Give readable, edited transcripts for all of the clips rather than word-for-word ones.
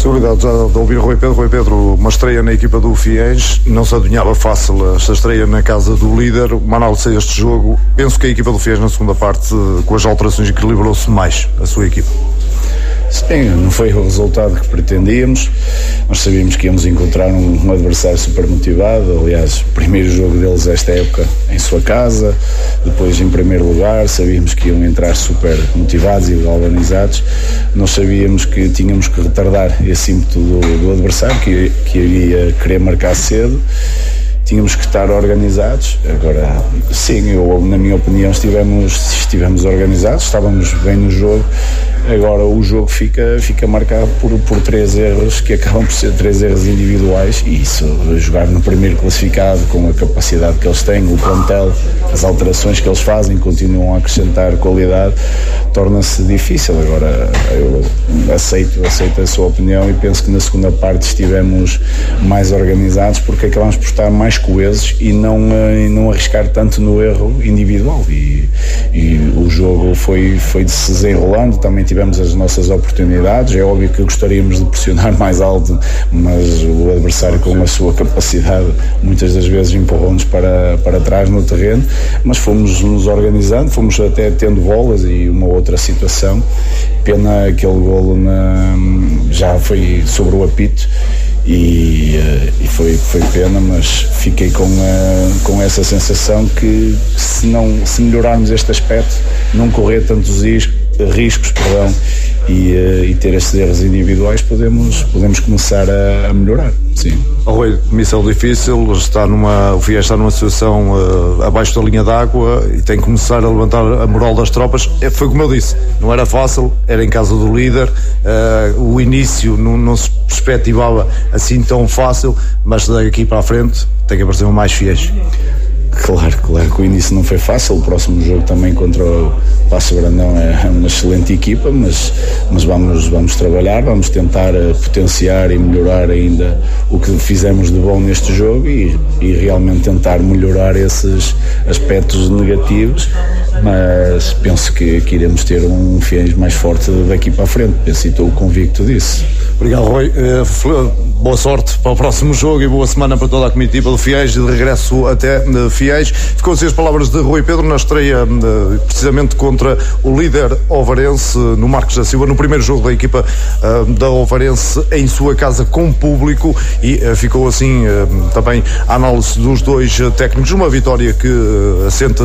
Obrigado já de ouvir Rui Pedro, uma estreia na equipa do Fiéis, não se adivinhava fácil esta estreia na casa do líder. Uma análise a este jogo, penso que a equipa do Fiéis na segunda parte, com as alterações, equilibrou-se mais a sua equipa. Sim, não foi o resultado que pretendíamos. Nós sabíamos que íamos encontrar um adversário super motivado. Aliás, o primeiro jogo deles esta época em sua casa, depois em primeiro lugar, sabíamos que iam entrar super motivados e galvanizados. Nós sabíamos que tínhamos que retardar esse ímpeto do adversário, que iria querer marcar cedo. Tínhamos que estar organizados. Agora, sim, na minha opinião, estivemos organizados, estávamos bem no jogo. Agora o jogo fica marcado por 3 erros que acabam por ser 3 erros individuais, e isso, jogar no primeiro classificado com a capacidade que eles têm, o plantel, as alterações que eles fazem, continuam a acrescentar qualidade, torna-se difícil. Agora eu aceito a sua opinião e penso que na segunda parte estivemos mais organizados, porque acabamos por estar mais coesos e não arriscar tanto no erro individual, e o jogo foi se desenrolando. Também tivemos as nossas oportunidades. É óbvio que gostaríamos de pressionar mais alto, mas o adversário, com a sua capacidade, muitas das vezes empurrou-nos para trás no terreno, mas fomos nos organizando, fomos até tendo bolas e uma outra situação. Pena aquele golo já foi sobre o apito, e foi pena, mas fiquei com essa sensação que se melhorarmos este aspecto, não correr tantos riscos, e ter estes erros individuais, podemos começar a melhorar. Sim. Rui, missão difícil, o Fiéis está numa situação abaixo da linha d'água e tem que começar a levantar a moral das tropas. Foi como eu disse, não era fácil, era em casa do líder, o início não se perspectivava assim tão fácil, mas daqui para a frente tem que aparecer mais Fiéis. Claro que o início não foi fácil. O próximo jogo também contra o Paço Brandão é uma excelente equipa, mas vamos trabalhar, vamos tentar potenciar e melhorar ainda o que fizemos de bom neste jogo, e realmente tentar melhorar esses aspectos negativos, mas penso que iremos ter um Fiéis mais forte daqui para a frente, penso, e estou convicto disso. Obrigado, Rui. Boa sorte para o próximo jogo e boa semana para toda a comitiva do Fiéis, e de regresso até Fiéis. Ficam assim as palavras de Rui Pedro na estreia precisamente contra o líder Ovarense no Marcos da Silva, no primeiro jogo da equipa da Ovarense em sua casa com público, e ficou assim também a análise dos dois técnicos. Uma vitória que assenta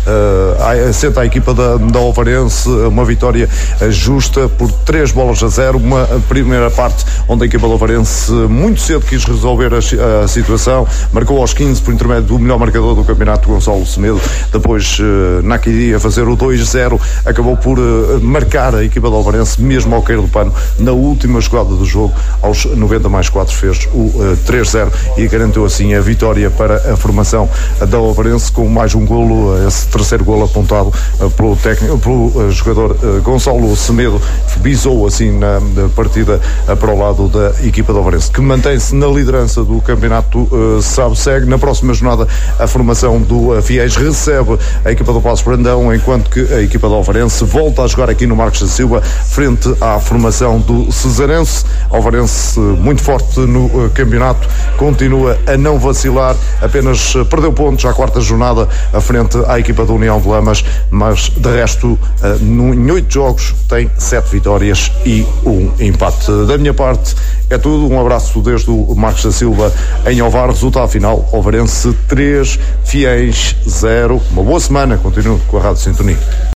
a equipa da Ovarense, uma vitória justa por 3-0, uma primeira parte onde a equipa da Ovarense muito cedo quis resolver a situação, marcou aos 15 por intermédio do melhor marcador do campeonato, Gonçalo Semedo. Depois Nakidi a fazer o 2-0, acabou por marcar a equipa da Ovarense mesmo ao cair do pano na última jogada do jogo. Aos 90+4 fez o 3-0 e garantiu assim a vitória para a formação da Ovarense, com mais um golo, esse terceiro golo apontado pelo jogador Gonçalo Semedo, visou assim na partida para o lado da equipa da Ovarense, que mantém-se na liderança do campeonato SAB-SEG. Na próxima jornada a formação do Fiéis recebe a equipa do Paço Brandão, enquanto que a equipa da Ovarense volta a jogar aqui no Marcos da Silva frente à formação do Cesarense. A Ovarense muito forte no campeonato, continua a não vacilar, apenas perdeu pontos à quarta jornada à frente à equipa da União de Lamas, mas de resto em 8 jogos tem 7 vitórias e 1 empate. Da minha parte é tudo, um abraço desde o Marcos da Silva em Ovar. Resultado final: Ovarense 3, Fiéis 0. Uma boa semana, continuo com a Rádio Sintonia.